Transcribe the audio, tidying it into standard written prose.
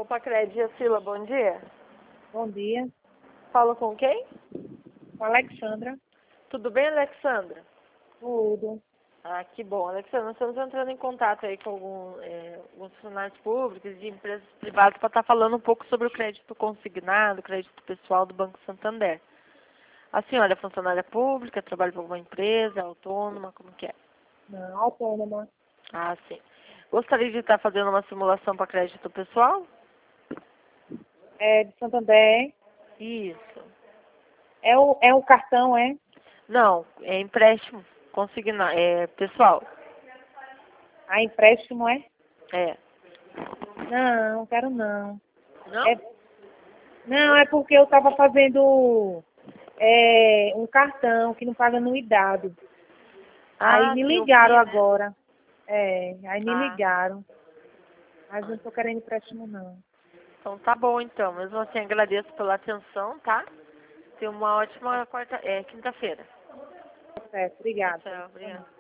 Pacred Fila, bom dia. Bom dia, Falo com quem? com a Alexandra. Tudo bem, Alexandra? Tudo. Ah, que bom. Alexandra, nós estamos entrando em contato aí com alguns funcionários públicos e empresas privadas para estar falando um pouco sobre o crédito consignado, crédito pessoal do Banco Santander. A senhora é funcionária pública, trabalha para alguma empresa, autônoma, como que é? Não, autônoma. Ah, sim. Gostaria de estar fazendo uma simulação para crédito pessoal? É de Santander. Isso. É o cartão, é? Não, é empréstimo consignado, é pessoal. A empréstimo, é? É. Não, quero não. Não? Não, é porque eu estava fazendo um cartão que não paga anuidade. Aí Ah, me sim, o ligaram PI, né? agora. Aí me Ah, ligaram. Mas não estou querendo empréstimo, não. então tá bom então. Mesmo assim, agradeço pela atenção, tá? Tenha uma ótima quinta-feira. Tá certo, Tchau, obrigada. tchau. Obrigada.